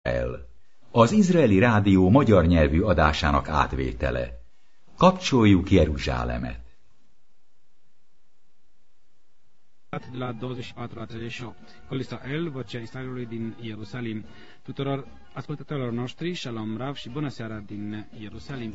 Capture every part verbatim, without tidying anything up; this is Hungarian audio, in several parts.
El. Az izraeli rádió magyar nyelvű adásának átvétele. Kapcsoljuk Jeruzsálemet. La douăzeci și patru la treizeci și opt. Col Israel, vocea Israelului din Ierusalim. Tuturor ascultătorilor noștri, Shalom Rav și bună seara din Ierusalim.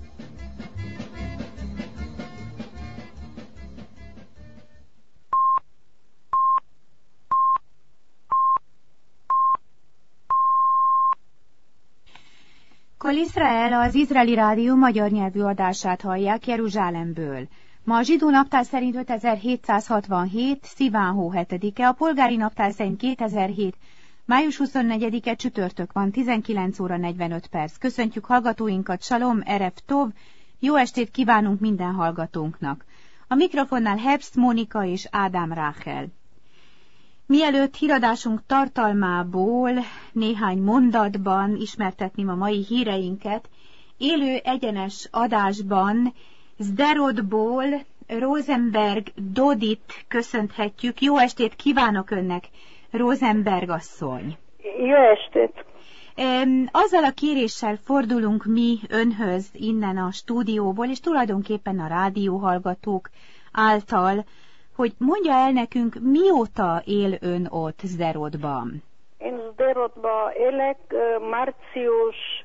Kol Israel, az izraeli rádió magyar nyelvű adását hallják Jeruzsálemből. Ma a zsidó naptár szerint ötezer-hétszázhatvanhét, Sziván hó hetedike, a polgári naptár szerint kétezer-hét, május huszonnegyedike csütörtök van, tizenkilenc óra negyvenöt perc. Köszöntjük hallgatóinkat, Shalom, Erev Tov, jó estét kívánunk minden hallgatónknak. A mikrofonnál Herbst Mónika és Ádám Ráchel. Mielőtt híradásunk tartalmából néhány mondatban ismertetném a mai híreinket, élő egyenes adásban Sderodból Rosenberg Dodit köszönthetjük. Jó estét kívánok önnek, Rosenberg asszony! Jó estét! Azzal a kéréssel fordulunk mi önhöz innen a stúdióból, és tulajdonképpen a rádióhallgatók által, hogy mondja el nekünk, mióta él ön ott Sderodban? Én Sderodban élek március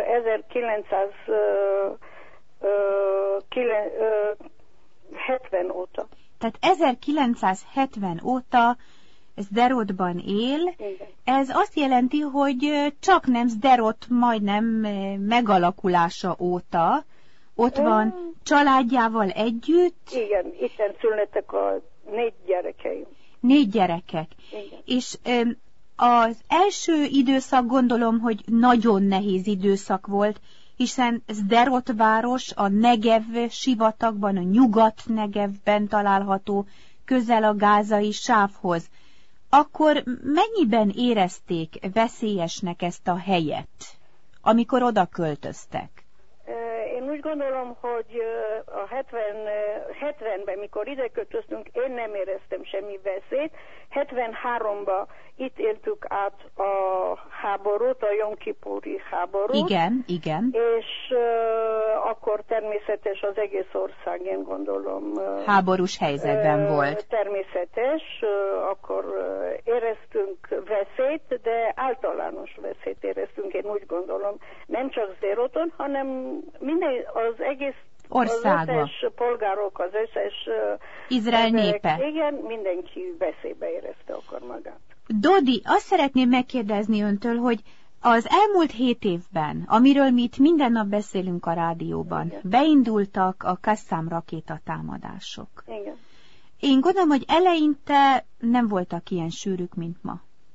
ezerkilencszázhetven óta. Tehát ezerkilencszázhetven óta Sderodban él. Igen. Ez azt jelenti, hogy csak nem Sderod majdnem megalakulása óta, ott van um, családjával együtt. Igen, itten születtek a négy gyerekeim. Négy gyerekek. Igen. És um, az első időszak, gondolom, hogy nagyon nehéz időszak volt, hiszen Sderot város a Negev sivatagban, a Nyugat-Negevben található, közel a gázai sávhoz. Akkor mennyiben érezték veszélyesnek ezt a helyet, amikor oda költöztek? Én úgy gondolom, hogy a hetvenben, mikor ide költöztünk, én nem éreztem semmi veszélyt. hetvenháromban itt éltük át a háborút, a Jom Kipuri háborút. Igen, igen. És uh, akkor természetes az egész ország, én gondolom. Uh, Háborús helyzetben uh, volt. Természetes, uh, akkor uh, éreztünk veszélyt, de általános veszélyt éreztünk, én úgy gondolom. Nem csak Sderodon, hanem minden, az egész országban. Az összes polgárok, az összes uh, Izrael népe. Igen, mindenki veszélybe érezte akkor magát. Dodi, azt szeretném megkérdezni öntől, hogy az elmúlt hét évben, amiről mi itt minden nap beszélünk a rádióban, igen, beindultak a Qassam rakétatámadások. Igen. Én gondolom, hogy eleinte nem voltak ilyen sűrűk, mint ma.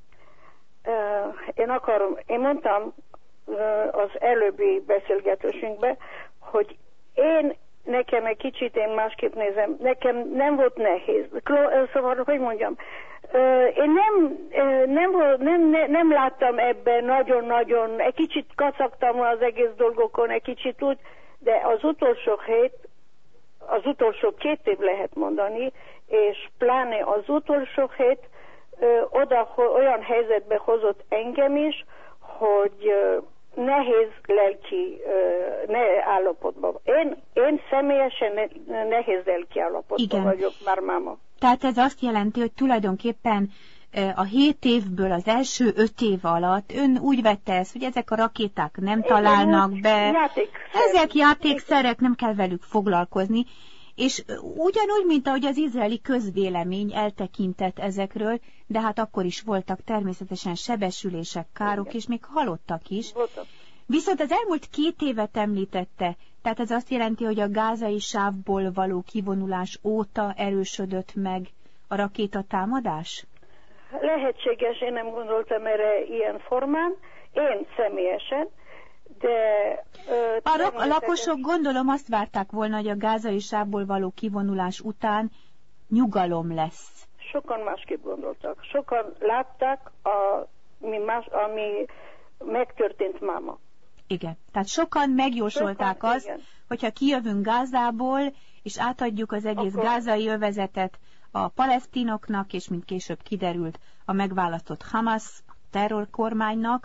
Uh, én akarom, én mondtam uh, az előbbi beszélgetésünkben, hogy én, nekem egy kicsit én másképp nézem, nekem nem volt nehéz. Szóval, hogy mondjam, én nem, nem, nem, nem, nem láttam ebben nagyon-nagyon, egy kicsit kacagtam az egész dolgokon, egy kicsit úgy, de az utolsó hét, az utolsó két év lehet mondani, és pláne az utolsó hét oda olyan helyzetbe hozott engem is, hogy nehéz lelki ne állapotban. Én, én személyesen ne, nehéz lelki állapotban igen, vagyok már máma. Tehát ez azt jelenti, hogy tulajdonképpen a hét évből az első öt év alatt ön úgy vette ezt, hogy ezek a rakéták nem igen, találnak be, játékszer. Ezek játékszerek, nem kell velük foglalkozni, és ugyanúgy, mint ahogy az izraeli közvélemény eltekintett ezekről, de hát akkor is voltak természetesen sebesülések, károk, igen, és még halottak is. Voltak. Viszont az elmúlt két évet említette, tehát ez azt jelenti, hogy a gázai sávból való kivonulás óta erősödött meg a rakétatámadás? Lehetséges, én nem gondoltam erre ilyen formán, én személyesen, de... Ö, a, a lakosok gondolom azt várták volna, hogy a gázai sávból való kivonulás után nyugalom lesz. Sokan másképp gondoltak. Sokan látták, a, mi más, ami megtörtént máma. Igen, tehát sokan megjósolták sokan, azt, igen, hogyha kijövünk Gázából, és átadjuk az egész akkor gázai övezetet a palesztinoknak, és mint később kiderült, a megválasztott Hamas terrorkormánynak,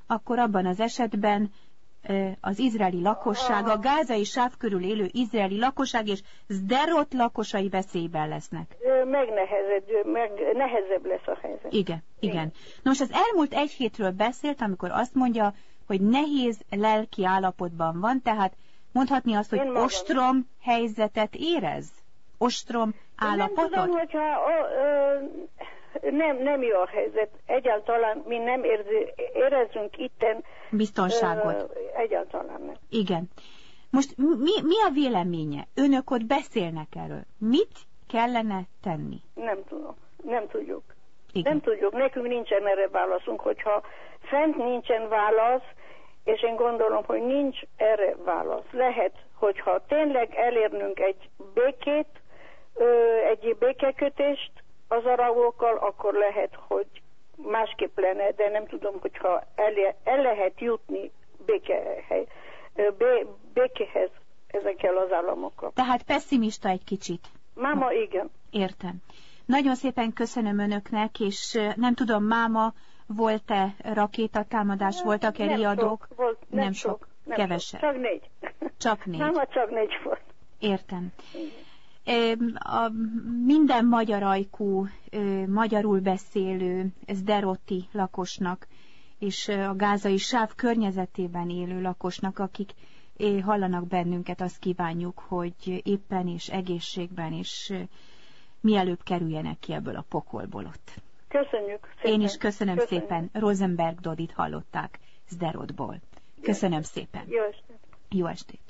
akkor abban az esetben az izraeli lakosság, a gázai sáv körül élő izraeli lakosság és Sderot lakosai veszélyben lesznek. Megnehezedő, meg nehezebb lesz a helyzet. Igen, igen. Na most az elmúlt egy hétről beszélt, amikor azt mondja, hogy nehéz lelki állapotban van, tehát mondhatni azt, hogy ostrom helyzetet érez? Ostrom állapotot? Nem tudom, hogyha o, ö, nem, nem jó a helyzet. Egyáltalán mi nem érzi, érezzünk itten biztonságot. Ö, egyáltalán nem. Igen. Most mi, mi a véleménye? Önök ott beszélnek erről. Mit kellene tenni? Nem tudom. Nem tudjuk. Igen. Nem tudjuk. Nekünk nincsen erre válaszunk. Hogyha fent nincsen válasz, és én gondolom, hogy nincs erre válasz. Lehet, hogyha tényleg elérnünk egy békét, egy békekötést az arabokkal, akkor lehet, hogy másképp lenne, de nem tudom, hogyha el, el lehet jutni békehely, bé, békéhez ezekkel az államokkal. Tehát pessimista egy kicsit. Máma, igen. Értem. Nagyon szépen köszönöm önöknek, és nem tudom, máma, volt-e rakétatámadás, voltak-e riadók? Sok, volt, nem, nem sok, sok nem kevesebb. Sok. Csak négy. Csak négy. Máma csak négy volt. Értem. A minden magyar ajkú, magyarul beszélő Sderoti lakosnak és a gázai sáv környezetében élő lakosnak, akik hallanak bennünket, azt kívánjuk, hogy éppen és egészségben és mielőbb kerüljenek ki ebből a pokolból ott. Köszönjük szépen. Én is köszönöm Köszönjük. szépen. Rosenberg Dodit hallották Sderotból. Köszönöm szépen. Jó estét. Jó estét.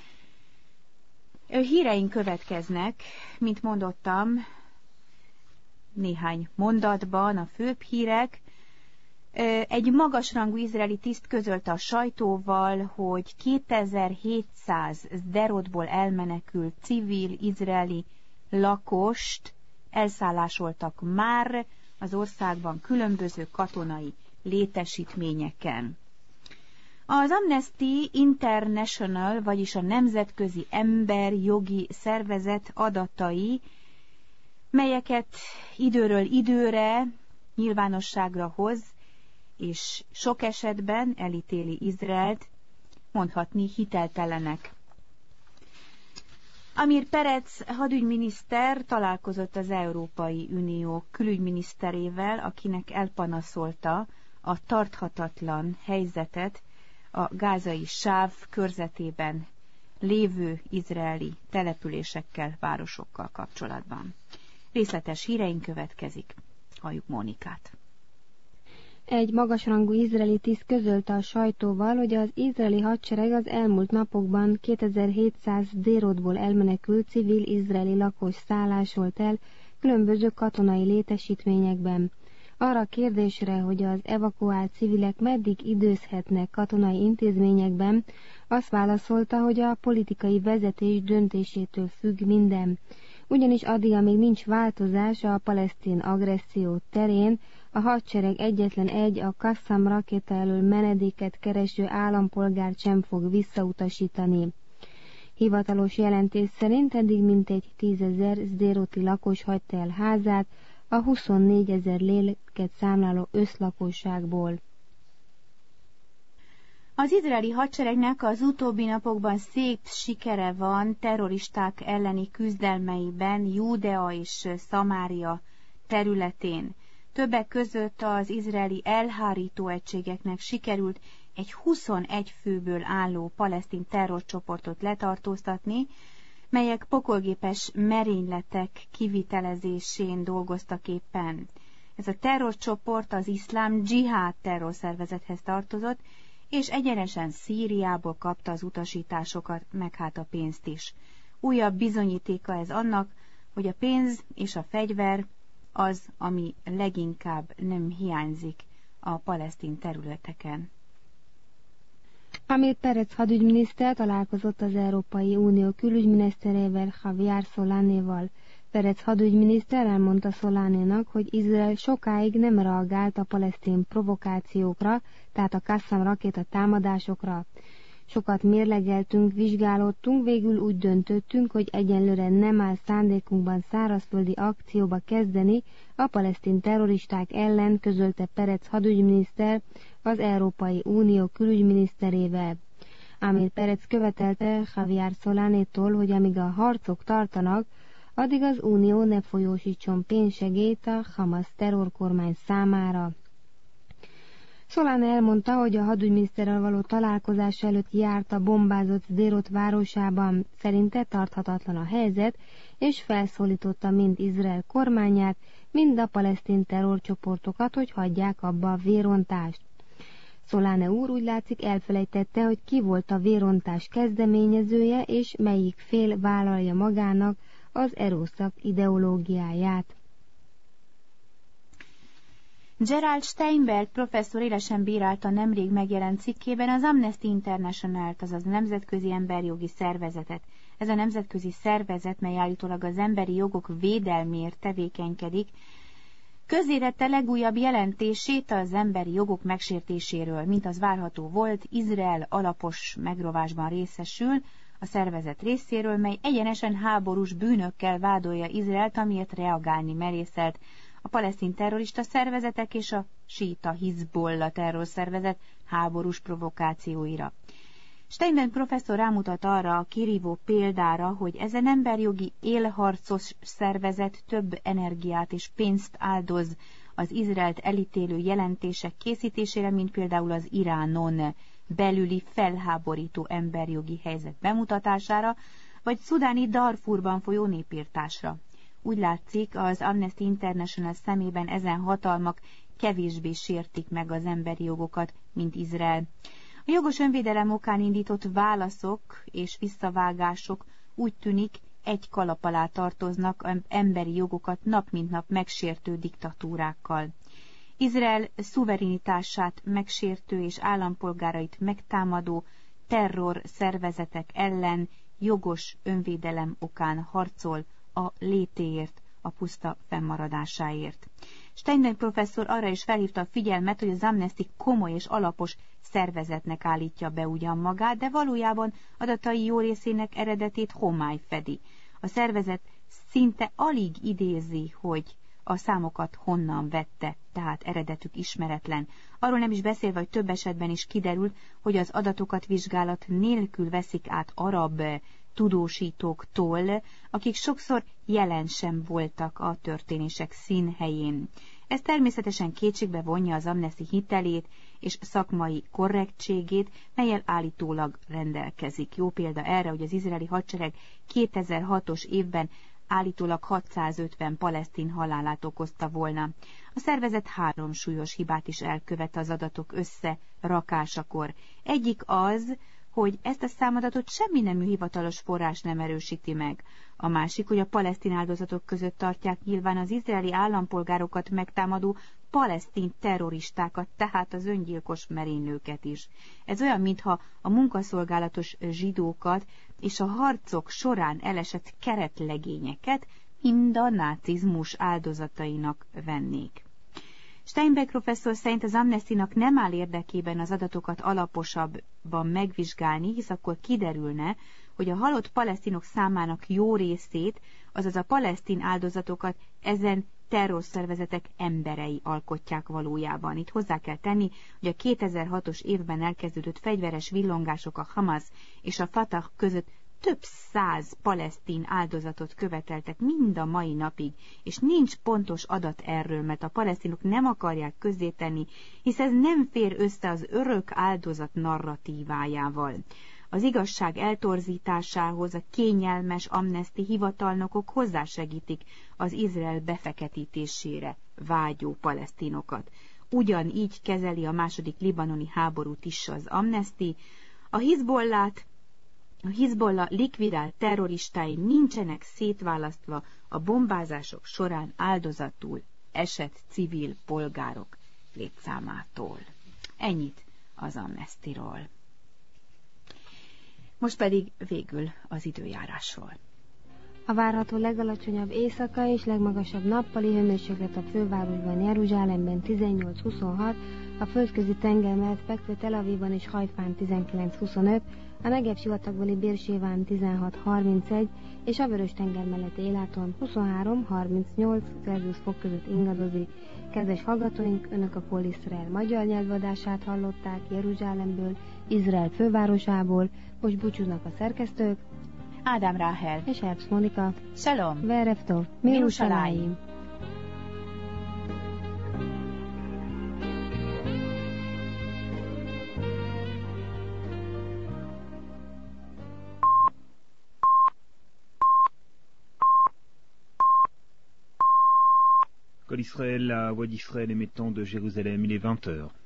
Híreink következnek, mint mondottam, néhány mondatban a főbb hírek. Egy magasrangú izraeli tiszt közölte a sajtóval, hogy kétezer-hétszáz Sderotból elmenekült civil izraeli lakost elszállásoltak már az országban különböző katonai létesítményeken. Az Amnesty International, vagyis a Nemzetközi Emberjogi Szervezet adatai, melyeket időről időre nyilvánosságra hoz, és sok esetben elítéli Izraelt, mondhatni hiteltelenek. Amir Perez hadügyminiszter találkozott az Európai Unió külügyminiszterével, akinek elpanaszolta a tarthatatlan helyzetet a gázai sáv körzetében lévő izraeli településekkel, városokkal kapcsolatban. Részletes híreink következik. Halljuk Mónikát. Egy magasrangú izraeli tiszt közölte a sajtóval, hogy az izraeli hadsereg az elmúlt napokban kétezer-hétszáz Sderotból elmenekült civil izraeli lakos szállásolt el különböző katonai létesítményekben. Arra a kérdésre, hogy az evakuált civilek meddig időzhetnek katonai intézményekben, azt válaszolta, hogy a politikai vezetés döntésétől függ minden. Ugyanis addig, amíg nincs változás a palesztin agresszió terén, a hadsereg egyetlen egy a Qassam rakéta elől menedéket kereső állampolgárt sem fog visszautasítani. Hivatalos jelentés szerint eddig mintegy tízezer sderoti lakos hagyta el házát a huszonnégyezer léleket számláló összlakosságból. Az izraeli hadseregnek az utóbbi napokban szép sikere van terroristák elleni küzdelmeiben Júdea és Szamária területén. Többek között az izraeli elhárító egységeknek sikerült egy huszonegy főből álló palesztin terrorcsoportot letartóztatni, melyek pokolgépes merényletek kivitelezésén dolgoztak éppen. Ez a terrorcsoport az iszlám dzsihád terrorszervezethez tartozott, és egyenesen Szíriából kapta az utasításokat, meg hát a pénzt is. Újabb bizonyítéka ez annak, hogy a pénz és a fegyver az, ami leginkább nem hiányzik a palesztin területeken. Amir Perez hadügyminiszter találkozott az Európai Unió külügyminiszterével, Javier Solanéval. Perez hadügyminiszter elmondta Solanénak, hogy Izrael sokáig nem reagált a palesztin provokációkra, tehát a Qassam rakéta támadásokra. Sokat mérlegeltünk, vizsgálódtunk, végül úgy döntöttünk, hogy egyenlőre nem áll szándékunkban szárazföldi akcióba kezdeni a palesztin terroristák ellen, közölte Perez hadügyminiszter az Európai Unió külügyminiszterével. Amir Perez követelte Javier Solanétól, hogy amíg a harcok tartanak, addig az Unió ne folyósítson pénzsegélyt a Hamas terrorkormány számára. Solana elmondta, hogy a hadügyminiszterrel való találkozás előtt járt a bombázott Sderot városában. Szerinte tarthatatlan a helyzet, és felszólította mind Izrael kormányát, mind a palesztin terrorcsoportokat, hogy hagyják abba a vérontást. Solana úr úgy látszik elfelejtette, hogy ki volt a vérontás kezdeményezője, és melyik fél vállalja magának az erőszak ideológiáját. Gerald Steinberg professzor élesen bírálta nemrég megjelent cikkében az Amnesty International-t, azaz Nemzetközi Emberjogi Szervezetet. Ez a nemzetközi szervezet, mely állítólag az emberi jogok védelméért tevékenykedik, közzétette legújabb jelentését az emberi jogok megsértéséről, mint az várható volt, Izrael alapos megrovásban részesül a szervezet részéről, mely egyenesen háborús bűnökkel vádolja Izraelt, amiért reagálni merészelt a palesztin terrorista szervezetek és a síta Hizbollah terrorszervezet háborús provokációira. Steinberg professzor rámutat arra a kirívó példára, hogy ezen emberjogi élharcos szervezet több energiát és pénzt áldoz az Izraelt elítélő jelentések készítésére, mint például az Iránon belüli felháborító emberjogi helyzet bemutatására, vagy szudáni Darfurban folyó népirtásra. Úgy látszik, az Amnesty International szemében ezen hatalmak kevésbé sértik meg az emberi jogokat, mint Izrael. A jogos önvédelem okán indított válaszok és visszavágások úgy tűnik egy kalap alá tartoznak emberi jogokat nap mint nap megsértő diktatúrákkal. Izrael szuverenitását megsértő és állampolgárait megtámadó terror szervezetek ellen jogos önvédelem okán harcol a létéért, a puszta fennmaradásáért. Steinberg professzor arra is felhívta a figyelmet, hogy az Amnesty komoly és alapos szervezetnek állítja be ugyan magát, de valójában adatai jó részének eredetét homály fedi. A szervezet szinte alig idézi, hogy a számokat honnan vette, tehát eredetük ismeretlen. Arról nem is beszélve, hogy több esetben is kiderült, hogy az adatokat vizsgálat nélkül veszik át arab tudósítóktól, akik sokszor jelen sem voltak a történések színhelyén. Ez természetesen kétségbe vonja az Amnesty hitelét és szakmai korrektségét, melyel állítólag rendelkezik. Jó példa erre, hogy az izraeli hadsereg kétezer-hatos évben állítólag hatszázötven palesztin halálát okozta volna. A szervezet három súlyos hibát is elkövet az adatok összerakásakor. Egyik az, hogy ezt a számadatot semmi nemű hivatalos forrás nem erősíti meg. A másik, hogy a palesztin áldozatok között tartják nyilván az izraeli állampolgárokat megtámadó palesztin terroristákat, tehát az öngyilkos merénylőket is. Ez olyan, mintha a munkaszolgálatos zsidókat és a harcok során elesett keretlegényeket mind a nácizmus áldozatainak vennék. Steinberg professzor szerint az Amnestynak nem áll érdekében az adatokat alaposabban megvizsgálni, hisz akkor kiderülne, hogy a halott palesztinok számának jó részét, azaz a palesztin áldozatokat ezen terrorszervezetek emberei alkotják valójában. Itt hozzá kell tenni, hogy a kétezer-hatos évben elkezdődött fegyveres villongások a Hamas és a Fatah között több száz palesztin áldozatot követeltek mind a mai napig, és nincs pontos adat erről, mert a palesztinok nem akarják közzétenni, hisz ez nem fér össze az örök áldozat narratívájával. Az igazság eltorzításához a kényelmes amnesty hivatalnokok hozzásegítik az Izrael befeketítésére vágyó palesztinokat. Ugyanígy kezeli a második libanoni háborút is az Amnesty. A Hizbollát A Hizbollah likvidált terroristái nincsenek szétválasztva a bombázások során áldozatul esett civil polgárok létszámától. Ennyit az Amnestyról. Most pedig végül az időjárásról. A várható legalacsonyabb éjszaka és legmagasabb nappali hőmérséklet a fővárosban, Jeruzsálemben tizennyolc-huszonhat, a földközi tenger mellett fekvő Tel Avivban és Hajfán tizenkilenc-huszonöt, a Negev sivatagbeli Bérséván tizenhat-harmincegy, és a Vörös-tenger melletti Éláton huszonhárom-harmincnyolc Celsius fok között ingadozik. Kedves hallgatóink, önök a Kol Israel magyar nyelvadását hallották Jeruzsálemből, Izrael fővárosából. Most búcsúznak a szerkesztők, Ádám Ráhel és Herbst Monika. Shalom. Verev Tov. Mirushalayim. Kol Israël, la voix d'Israël émettant de Jérusalem, il est vingt heures.